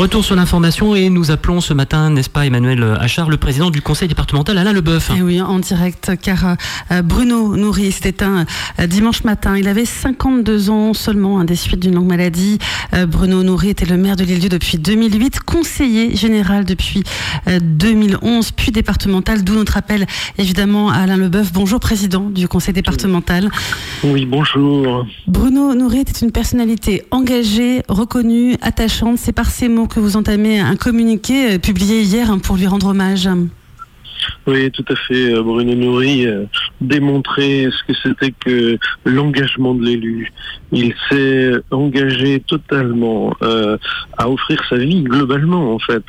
Retour sur l'information et nous appelons ce matin, n'est-ce pas Emmanuel Achard, le président du conseil départemental Alain Leboeuf. Et oui, en direct, car Bruno Noury s'est éteint dimanche matin. Il avait 52 ans seulement, des suites d'une longue maladie. Bruno Noury était le maire de l'Île-Dieu depuis 2008, conseiller général depuis 2011, puis départemental, d'où notre appel évidemment à Alain Leboeuf. Bonjour président du conseil départemental. Oui, bonjour. Bruno Noury était une personnalité engagée, reconnue, attachante. C'est par ces mots que vous entamez un communiqué publié hier pour lui rendre hommage. Oui, tout à fait. Bruno Noury démontrait ce que c'était que l'engagement de l'élu. Il s'est engagé totalement à offrir sa vie globalement, en fait,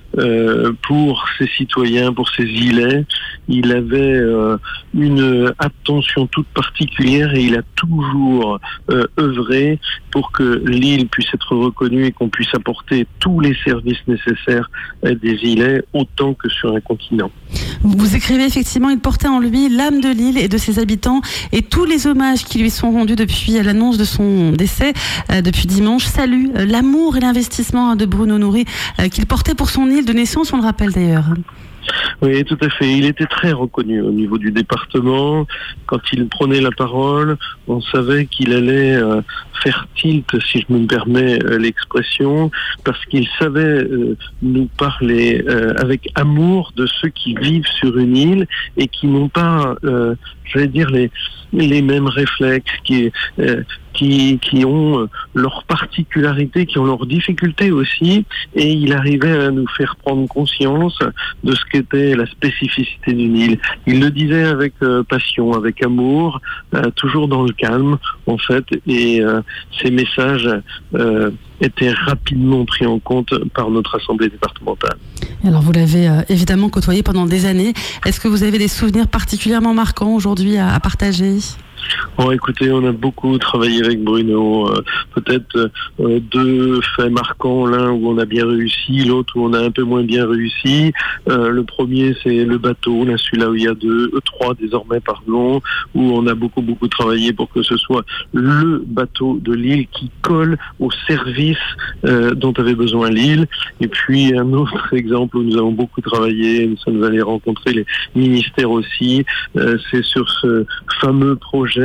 pour ses citoyens, pour ses îlets. Il avait une attention toute particulière et il a toujours œuvré pour que l'île puisse être reconnue et qu'on puisse apporter tous les services nécessaires à des îlets autant que sur un continent. Vous écrivez effectivement, il portait en lui l'âme de l'île et de ses habitants, et tous les hommages qui lui sont rendus depuis l'annonce de son décès, depuis dimanche, saluent l'amour et l'investissement de Bruno Noury qu'il portait pour son île de naissance, on le rappelle d'ailleurs. Oui, tout à fait. Il était très reconnu au niveau du département. Quand il prenait la parole, on savait qu'il allait faire tilt, si je me permets l'expression, parce qu'il savait nous parler avec amour de ceux qui vivent sur une île et qui n'ont pas, j'allais dire, les mêmes réflexes, qui ont leurs particularités, qui ont leurs difficultés aussi, et il arrivait à nous faire prendre conscience de ce qu'était la spécificité d'une île. Il le disait avec passion, avec amour, toujours dans le calme, en fait, et ces messages étaient rapidement pris en compte par notre assemblée départementale. Alors vous l'avez évidemment côtoyé pendant des années. Est-ce que vous avez des souvenirs particulièrement marquants aujourd'hui à partager ? Bon, écoutez, on a beaucoup travaillé avec Bruno. Peut-être deux faits marquants, l'un où on a bien réussi, l'autre où on a un peu moins bien réussi. Le premier, c'est le bateau, là, celui-là où il y a trois désormais, pardon, où on a beaucoup travaillé pour que ce soit le bateau de l'île qui colle au service dont avait besoin l'île. Et puis un autre exemple où nous avons beaucoup travaillé, nous sommes allés rencontrer les ministères aussi, c'est sur ce fameux projet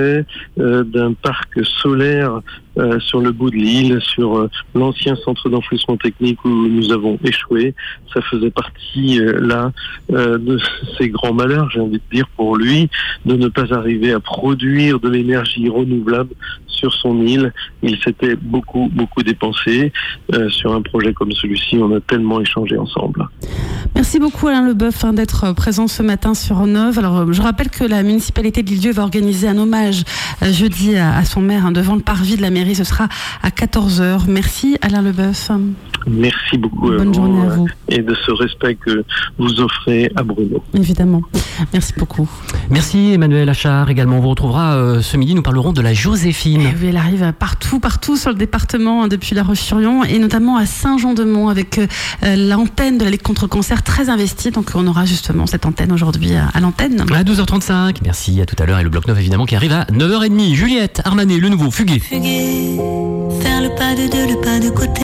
d'un parc solaire sur le bout de l'île, sur l'ancien centre d'enfouissement technique où nous avons échoué. Ça faisait partie là de ces grands malheurs, j'ai envie de dire, pour lui, de ne pas arriver à produire de l'énergie renouvelable sur son île. Il s'était beaucoup dépensé sur un projet comme celui-ci. On a tellement échangé ensemble. Merci beaucoup Alain Leboeuf d'être présent ce matin sur Neuve. Alors je rappelle que la municipalité de l'Île-Dieu va organiser un hommage jeudi à son maire devant le parvis de la mairie. Ce sera à 14h. Merci Alain Leboeuf. Merci beaucoup. Bonne journée à vous. Et de ce respect que vous offrez à Bruno. Évidemment. Merci beaucoup. Merci Emmanuel Achard. Également, on vous retrouvera ce midi. Nous parlerons de la Joséphine. Oui, elle arrive partout sur le département depuis La Roche-sur-Yon et notamment à Saint-Jean-de-Mont avec l'antenne de la Ligue contre le cancer très investie. Donc on aura justement cette antenne aujourd'hui à l'antenne. À 12h35. Merci, à tout à l'heure. Et le bloc 9 évidemment qui arrive à 9h30. Juliette Armanet, le nouveau Fuguet. Fuguer, faire le pas de deux, le pas de côté.